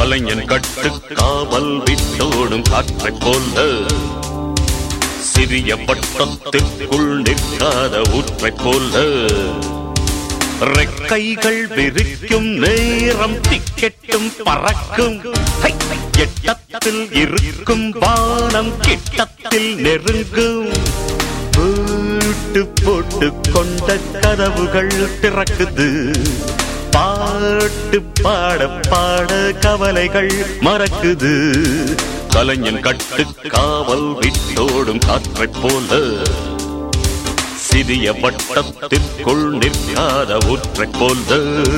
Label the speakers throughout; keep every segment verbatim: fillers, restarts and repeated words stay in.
Speaker 1: கலைஞன் கட்டு காவல் விட்டோடும் காற்றைப் போல சிறிய வட்டத்திற்குள் நிற்காத ஊற்றைப் போல ரெக்கைகள் விரிக்கும் நேரம் திக்கெட்டும் பறக்கும் எட்டத்தில் இருக்கும் வானம் கிட்டத்தில் நெருங்கும் வீட்டு போட்டு கொண்ட கதவுகள் திறக்குது பாட்டு பாட பாட கவலைகள் மறக்குது கலைஞன் கட்டு காவல் விட்டோடும் காற்றைப் போல சிறிய வட்டத்திற்குள் நிற்காத ஊற்றைப் போல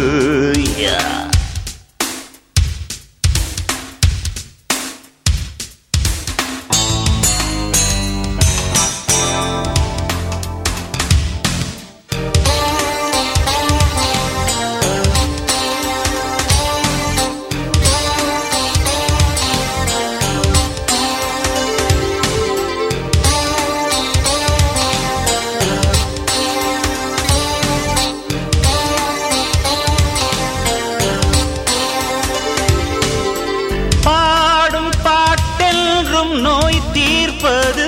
Speaker 1: நோய் தீர்ப்பது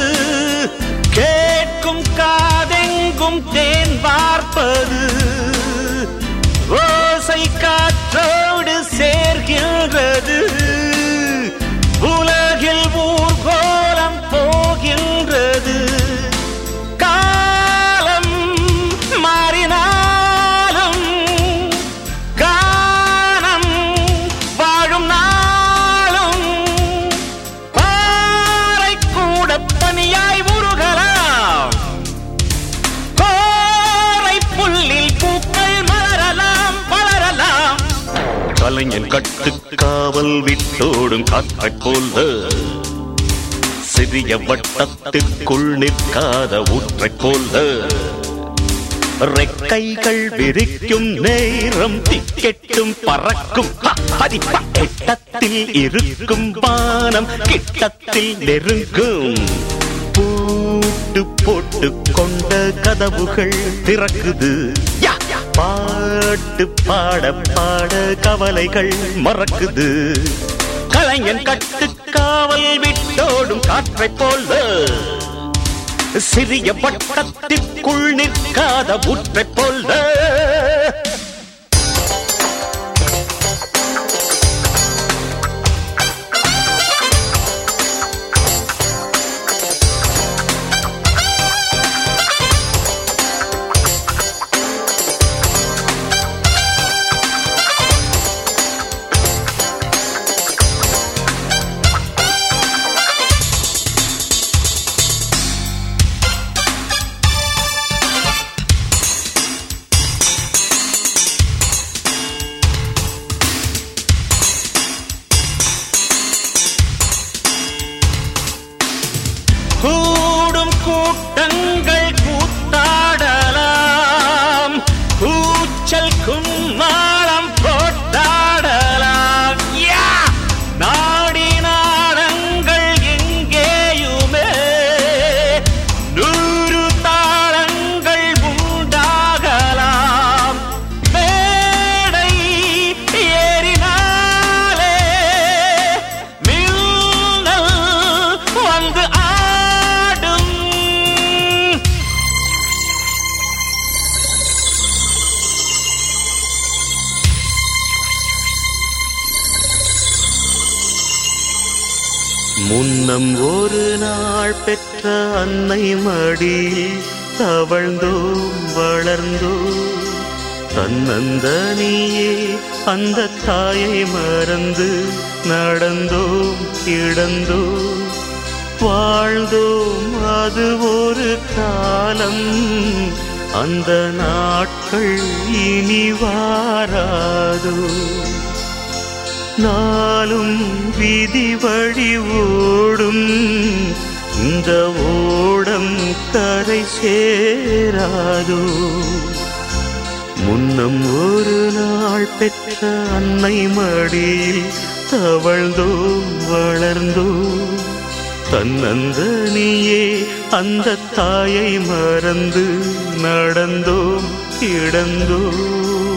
Speaker 1: கேட்கும் காதெங்கும் தேன் பார்ப்பது ஓசை காற்றோடு சேர்கின்றது உலகில் ஊர்கோலம் போகின்றது காலம் மாறினாலும் கானம் வாழும் பனியாய் உருகலாம் கோரை புல்லில் பூக்கள் மலரலாம் வளரலாம் கலைஞன் கட்டு காவல் விட்டோடும் காற்றைப் போல சிறிய வட்டத்திற்குள் நிற்காத ஊற்றைப் போல ரெக்கைகள் விரிக்கும் நேரம் திக்கெட்டும் பறக்கும் எட்டத்தில் இருக்கும் வானம் கிட்டத்தில் நெருங்கும் பூட்டு போட்டு கொண்ட கதவுகள் திறக்குது பாட்டு பாட பாட கவலைகள் மறக்குது கலைஞன் கட்டு காவல் விட்டோடும் காற்றைப் போல சிறிய வட்டத்திற்குள் நிற்காத ஊற்றைப் போல கூடும் கூட்டங்கள் கூத்தாடலாம் கூச்சல் கும்மாளம் போட்டாடலாம் நாடி நாடங்கள் எங்கேயுமே நூறு தாளங்கள் உண்டாகலாம் மேடை ஏறினாலே மின்னல் வந்து முன்னம் ஒரு நாள் பெற்ற அன்னை மடியில் தவழ்ந்தோம் வளர்ந்தோம் தன்னந்தனியே அந்த தாயை மறந்து நடந்தோம் கிடந்தோம் வாழ்ந்தோம் அது ஒரு காலம் அந்த நாட்கள் இனி வாராதோ நாளும் விதி வழி ஓடும் இந்த ஓடம் கரை சேராதோ முன்னம் ஒரு நாள் பெற்ற அன்னை மடியில் தவழ்ந்தோம் வளர்ந்தோம் தன்னந்தனியே அந்த தாயை மறந்து நடந்தோம் கிடந்தோம்